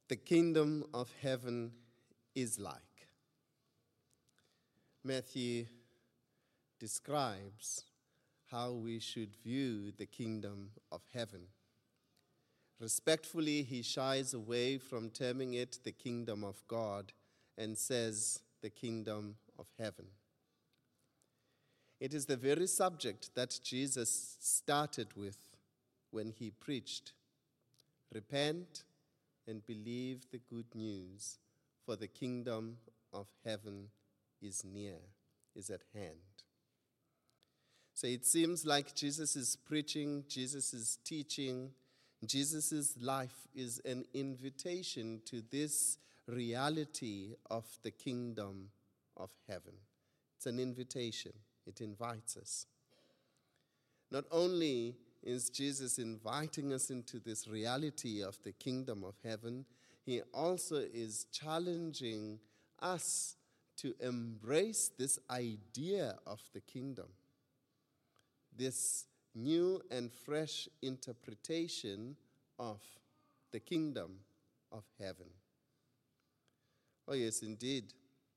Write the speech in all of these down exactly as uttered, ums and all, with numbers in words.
the kingdom of heaven is like. Matthew describes how we should view the kingdom of heaven. Respectfully, he shies away from terming it the kingdom of God and says the kingdom of heaven. It is the very subject that Jesus started with when he preached, "Repent and believe the good news, for the kingdom of heaven is near, is at hand." So it seems like Jesus' preaching, Jesus' teaching, Jesus' life is an invitation to this reality of the kingdom of heaven. It's an invitation. It invites us. Not only is Jesus inviting us into this reality of the kingdom of heaven, he also is challenging us to embrace this idea of the kingdom, this new and fresh interpretation of the kingdom of heaven. Oh yes, indeed.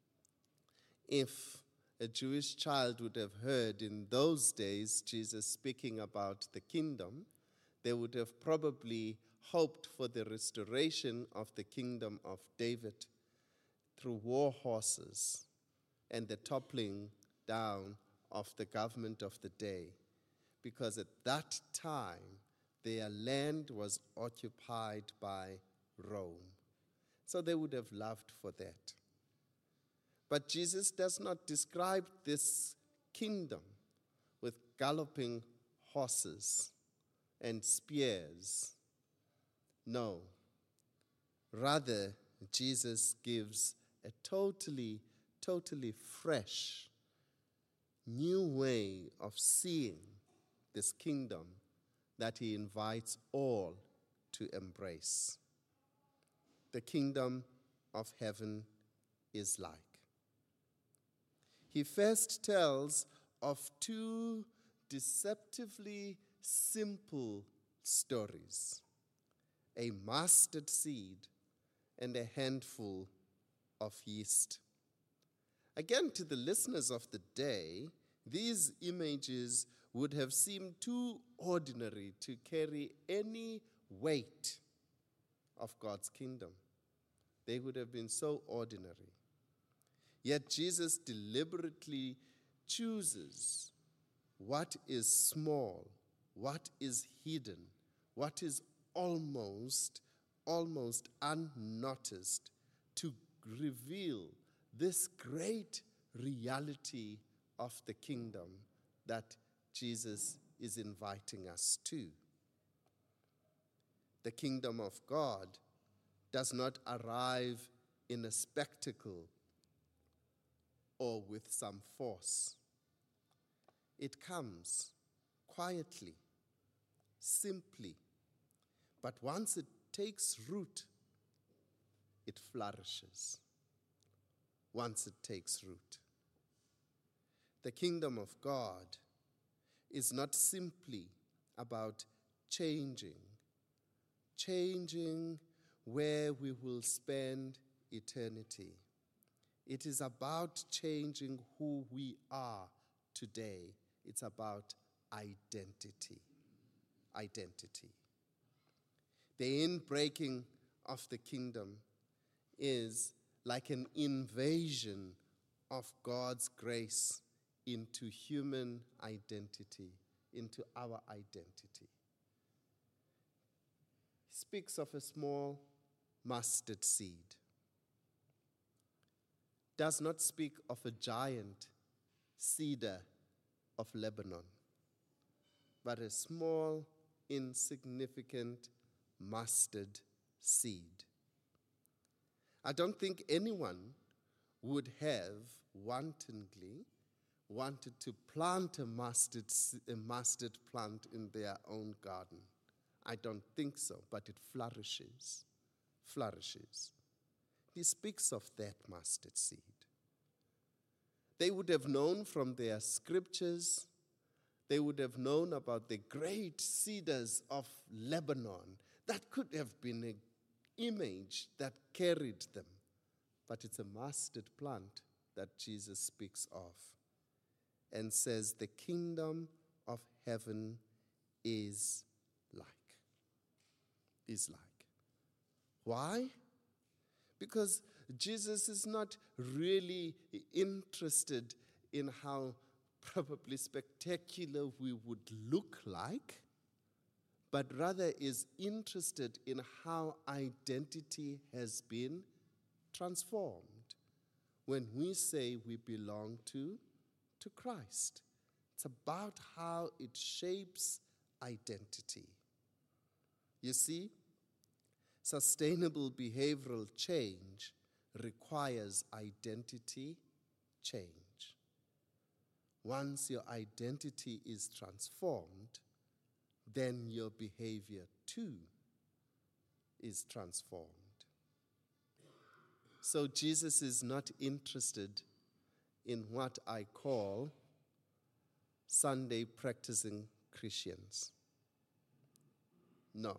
If a Jewish child would have heard in those days Jesus speaking about the kingdom, they would have probably hoped for the restoration of the kingdom of David through war horses and the toppling down of the government of the day, because at that time their land was occupied by Rome. So they would have loved for that. But Jesus does not describe this kingdom with galloping horses and spears. No. Rather, Jesus gives a totally, totally fresh, new way of seeing this kingdom that he invites all to embrace. The kingdom of heaven is like. He first tells of two deceptively simple stories: a mustard seed and a handful of yeast. Again, to the listeners of the day, these images would have seemed too ordinary to carry any weight of God's kingdom. They would have been so ordinary. Yet Jesus deliberately chooses what is small, what is hidden, what is almost, almost unnoticed, to reveal this great reality of the kingdom that Jesus is inviting us to. The kingdom of God does not arrive in a spectacle or with some force. It comes quietly, simply, but once it takes root, it flourishes. Once it takes root. The kingdom of God is not simply about changing, changing where we will spend eternity. It is about changing who we are today. It's about identity. Identity. The inbreaking of the kingdom is like an invasion of God's grace into human identity, into our identity. He speaks of a small mustard seed. Does not speak of a giant cedar of Lebanon, but a small, insignificant mustard seed. I don't think anyone would have wantonly wanted to plant a mustard, a mustard plant in their own garden. I don't think so, but it flourishes, flourishes. He speaks of that mustard seed. They would have known from their scriptures, they would have known about the great cedars of Lebanon. That could have been an image that carried them, but it's a mustard plant that Jesus speaks of and says the kingdom of heaven is like. Is like. Why? Because Jesus is not really interested in how probably spectacular we would look like, but rather is interested in how identity has been transformed when we say we belong to, to Christ. It's about how it shapes identity. You see, sustainable behavioral change requires identity change. Once your identity is transformed, then your behavior too is transformed. So Jesus is not interested in what I call Sunday practicing Christians. No.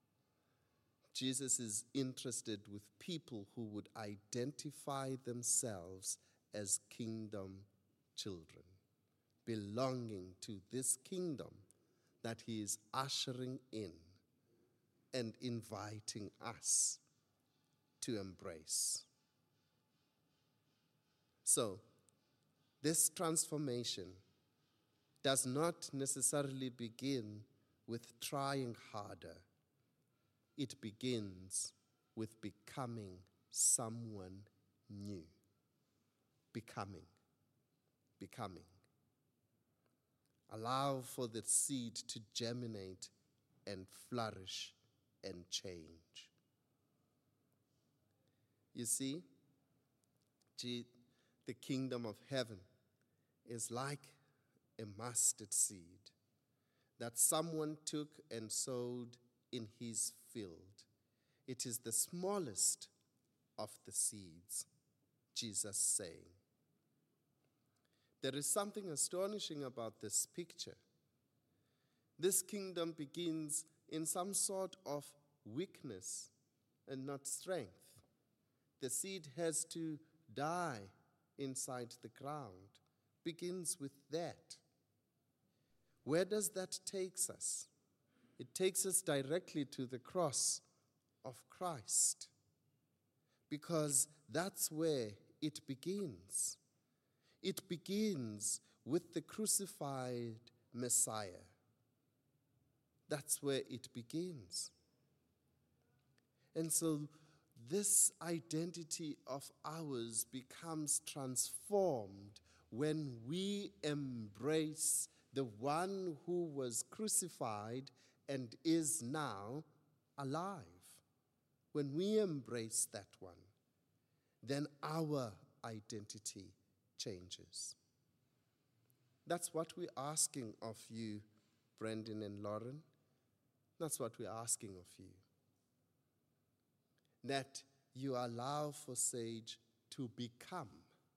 Jesus is interested with people who would identify themselves as kingdom children, belonging to this kingdom that he is ushering in and inviting us to embrace. So, this transformation does not necessarily begin with trying harder. It begins with becoming someone new. Becoming. Becoming. Allow for the seed to germinate and flourish and change. You see, the kingdom of heaven is like a mustard seed that someone took and sowed in his field. It is the smallest of the seeds, Jesus saying. There is something astonishing about this picture. This kingdom begins in some sort of weakness and not strength. The seed has to die inside the ground. Begins with that. Where does that take us? It takes us directly to the cross of Christ, because that's where it begins. It begins with the crucified Messiah. That's where it begins. And so this identity of ours becomes transformed when we embrace the one who was crucified and is now alive. When we embrace that one, then our identity changes. That's what we're asking of you, Brendan and Lauren. That's what we're asking of you. That you allow for Sage to become.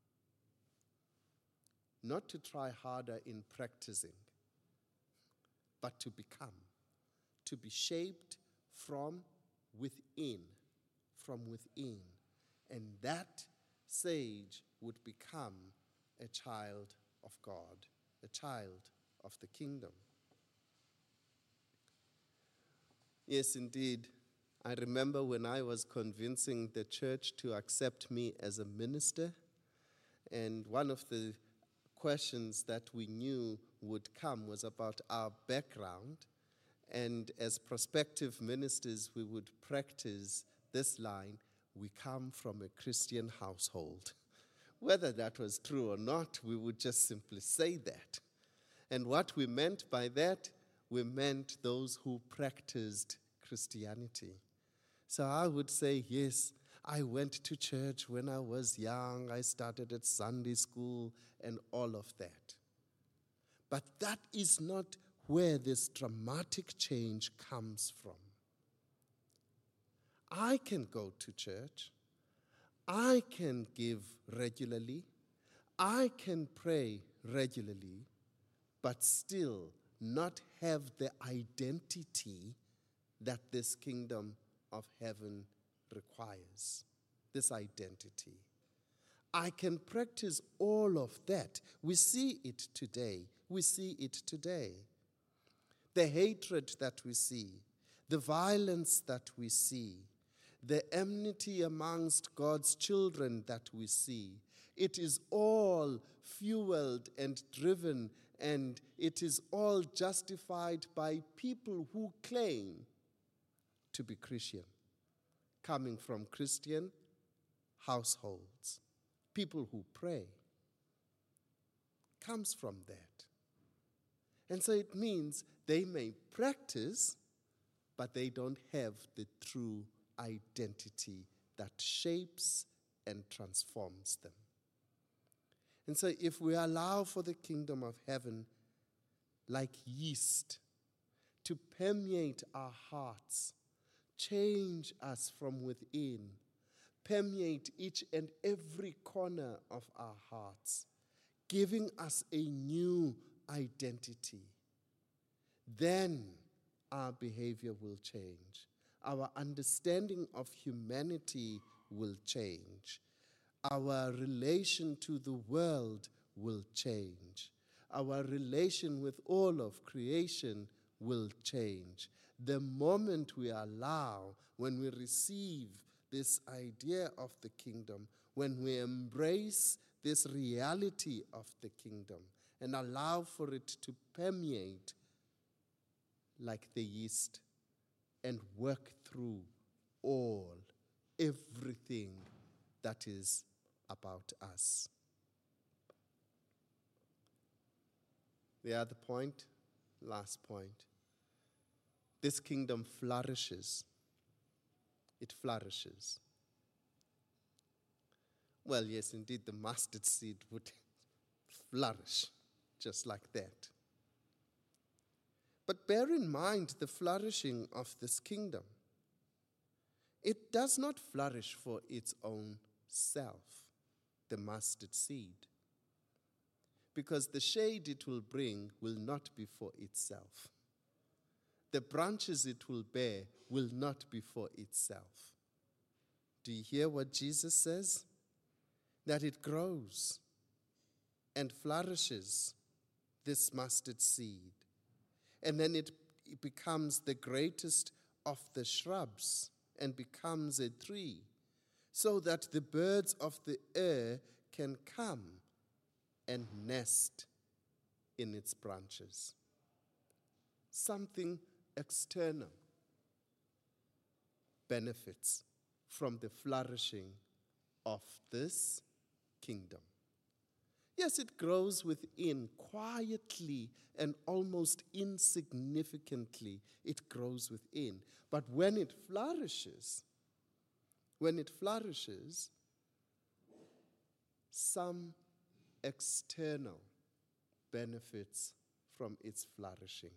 Not to try harder in practicing, but to become. To be shaped from within, from within. And that Sage would become a child of God, a child of the kingdom. Yes, indeed. I remember when I was convincing the church to accept me as a minister, and one of the questions that we knew would come was about our background. And as prospective ministers, we would practice this line, we come from a Christian household. Whether that was true or not, we would just simply say that. And what we meant by that, we meant those who practiced Christianity. So I would say, yes, I went to church when I was young. I started at Sunday school and all of that. But that is not where this dramatic change comes from. I can go to church. I can give regularly. I can pray regularly, but still not have the identity that this kingdom of heaven requires, this identity. I can practice all of that. We see it today. We see it today. The hatred that we see, the violence that we see, the enmity amongst God's children that we see, it is all fueled and driven, and it is all justified by people who claim to be Christian, coming from Christian households. People who pray comes from that. And so it means they may practice, but they don't have the true identity that shapes and transforms them. And so if we allow for the kingdom of heaven, like yeast, to permeate our hearts, change us from within, permeate each and every corner of our hearts, giving us a new identity, then our behavior will change. Our understanding of humanity will change. Our relation to the world will change. Our relation with all of creation will change. The moment we allow, when we receive this idea of the kingdom, when we embrace this reality of the kingdom and allow for it to permeate like the yeast and work through all, everything that is about us. The other point, last point, this kingdom flourishes. It flourishes. Well, yes, indeed, the mustard seed would flourish just like that. But bear in mind the flourishing of this kingdom. It does not flourish for its own self, the mustard seed, because the shade it will bring will not be for itself. The branches it will bear will not be for itself. Do you hear what Jesus says? That it grows and flourishes, this mustard seed. And then it, it becomes the greatest of the shrubs and becomes a tree, so that the birds of the air can come and nest in its branches. Something external benefits from the flourishing of this kingdom. Yes, it grows within quietly and almost insignificantly. It grows within. But when it flourishes, when it flourishes, some external benefits from its flourishing.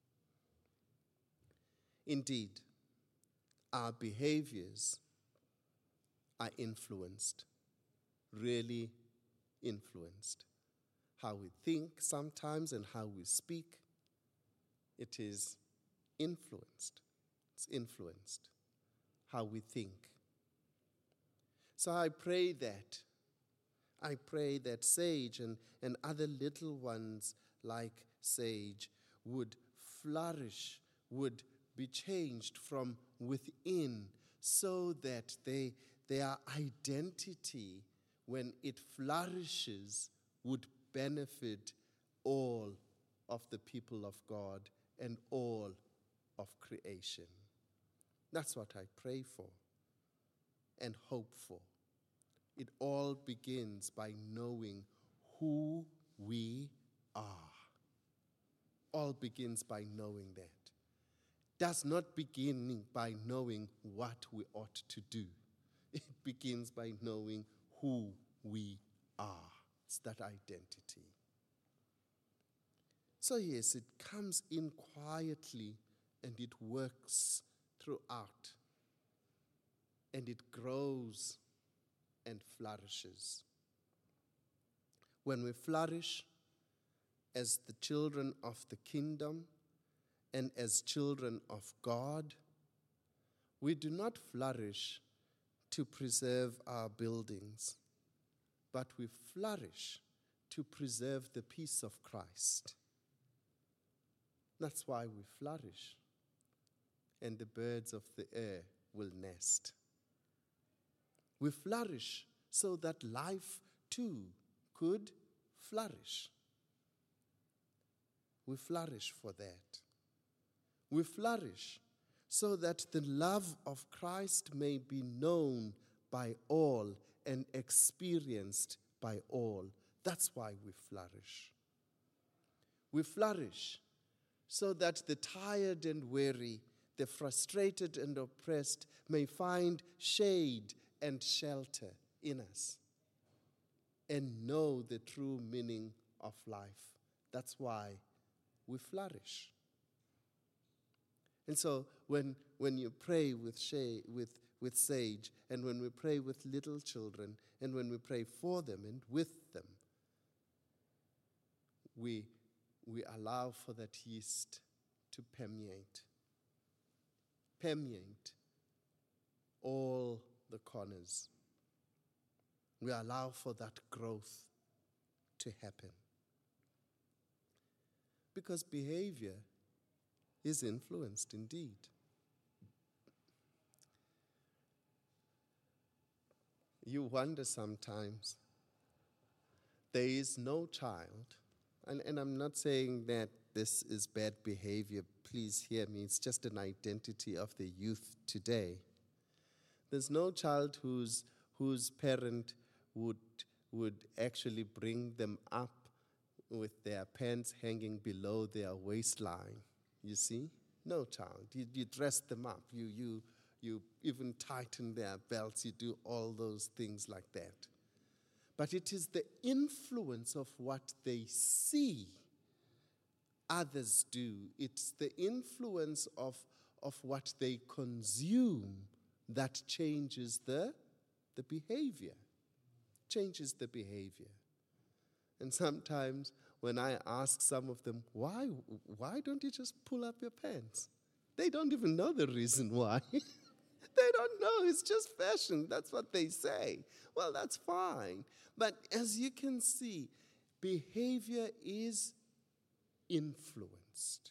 Indeed, our behaviors are influenced, really influenced. How we think sometimes and how we speak, it is influenced. It's influenced how we think. So I pray that, I pray that Sage and, and other little ones like Sage would flourish, would be changed from within, so that they, their identity, when it flourishes, would benefit all of the people of God and all of creation. That's what I pray for and hope for. It all begins by knowing who we are. All begins by knowing that. Does not begin by knowing what we ought to do. It begins by knowing who we are. It's that identity. So yes, it comes in quietly and it works throughout. And it grows and flourishes. When we flourish as the children of the kingdom and as children of God, we do not flourish to preserve our buildings, but we flourish to preserve the peace of Christ. That's why we flourish, and the birds of the air will nest. We flourish so that life too could flourish. We flourish for that. We flourish so that the love of Christ may be known by all and experienced by all. That's why we flourish. We flourish so that the tired and weary, the frustrated and oppressed may find shade and shelter in us and know the true meaning of life. That's why we flourish. And so when, when you pray with, Shay, with, with Sage, and when we pray with little children, and when we pray for them and with them, we, we allow for that yeast to permeate, permeate all the corners. We allow for that growth to happen. Because behavior is influenced indeed. You wonder sometimes, there is no child, and, and I'm not saying that this is bad behavior, please hear me, it's just an identity of the youth today. There's no child whose, whose parent would, would actually bring them up with their pants hanging below their waistline. You see? No child. You, you dress them up. You, you, you even tighten their belts. You do all those things like that. But it is the influence of what they see others do. It's the influence of, of what they consume that changes the, the behavior. Changes the behavior. And sometimes when I ask some of them, why, why don't you just pull up your pants? They don't even know the reason why. They don't know, it's just fashion. That's what they say. Well, that's fine. But as you can see, behavior is influenced.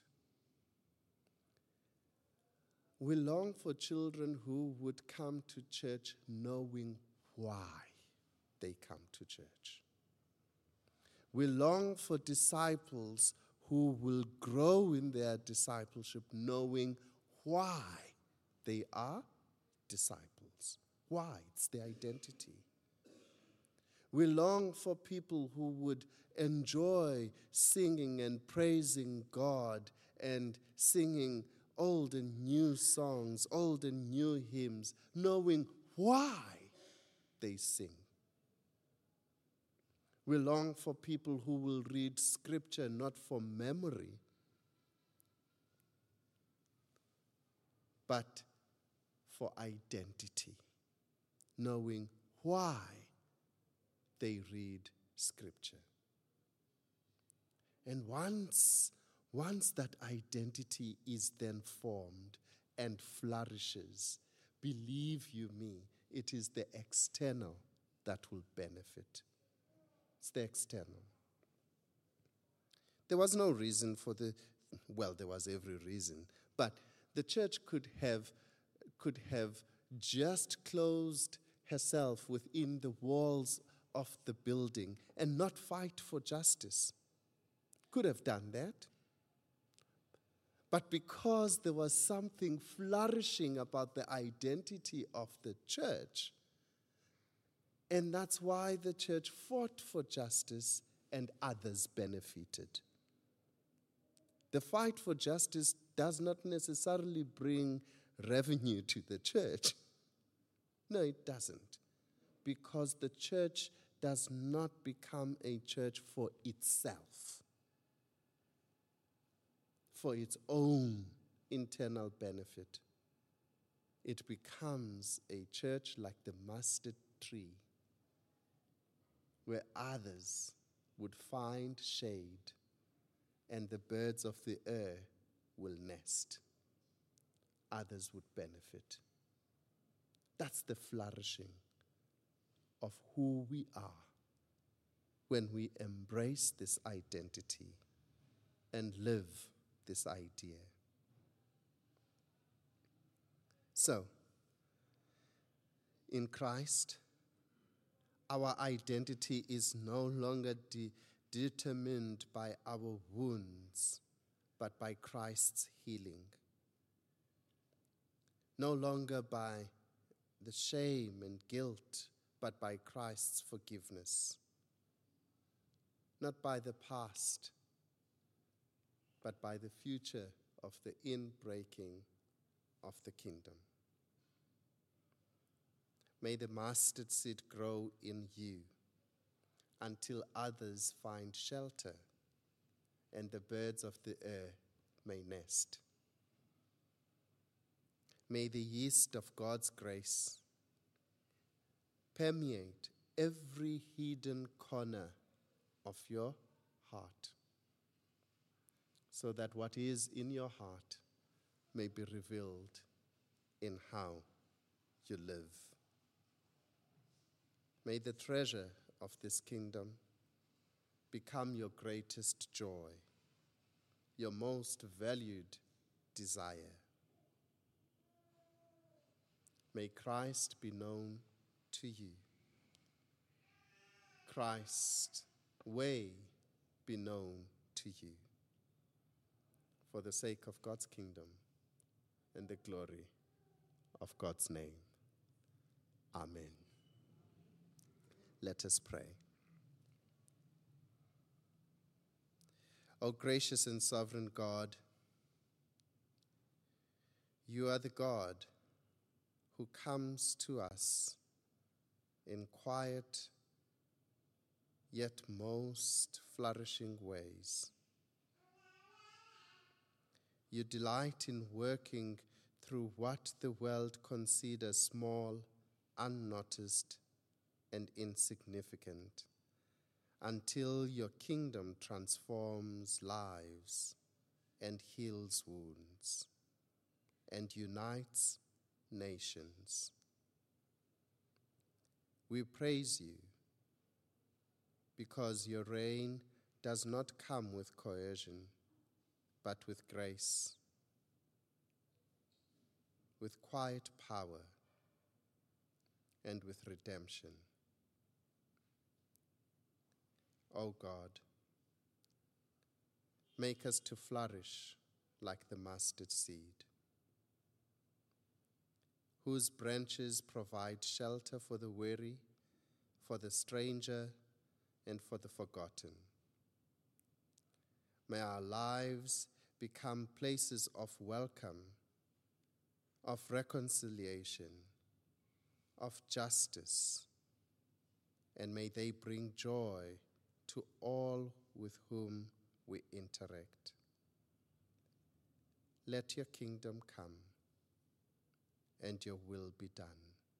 We long for children who would come to church knowing why they come to church. We long for disciples who will grow in their discipleship knowing why they are disciples. Why? It's their identity. We long for people who would enjoy singing and praising God and singing old and new songs, old and new hymns, knowing why they sing. We long for people who will read scripture not for memory, but for identity, knowing why they read scripture. And once, once that identity is then formed and flourishes, believe you me, it is the external that will benefit. It's the external. There was no reason for the, well, there was every reason, but the church could have, could have just closed herself within the walls of the building and not fight for justice. Could have done that. But because there was something flourishing about the identity of the church, and that's why the church fought for justice and others benefited. The fight for justice does not necessarily bring revenue to the church. No, it doesn't. Because the church does not become a church for itself, for its own internal benefit. It becomes a church like the mustard tree, where others would find shade and the birds of the air will nest. Others would benefit. That's the flourishing of who we are when we embrace this identity and live this idea. So, in Christ, our identity is no longer de- determined by our wounds, but by Christ's healing. No longer by the shame and guilt, but by Christ's forgiveness. Not by the past, but by the future of the inbreaking of the kingdom. May the mustard seed grow in you until others find shelter and the birds of the air may nest. May the yeast of God's grace permeate every hidden corner of your heart, so that what is in your heart may be revealed in how you live. May the treasure of this kingdom become your greatest joy, your most valued desire. May Christ be known to you. Christ's way be known to you, for the sake of God's kingdom and the glory of God's name. Amen. Let us pray. O gracious and sovereign God, you are the God who comes to us in quiet yet most flourishing ways. You delight in working through what the world considers small, unnoticed, and insignificant, until your kingdom transforms lives and heals wounds and unites nations. We praise you because your reign does not come with coercion, but with grace, with quiet power, and with redemption. O God, make us to flourish like the mustard seed, whose branches provide shelter for the weary, for the stranger, and for the forgotten. May our lives become places of welcome, of reconciliation, of justice, and may they bring joy to all with whom we interact. Let your kingdom come and your will be done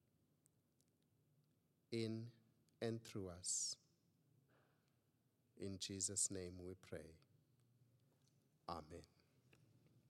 in and through us. In Jesus' name we pray. Amen.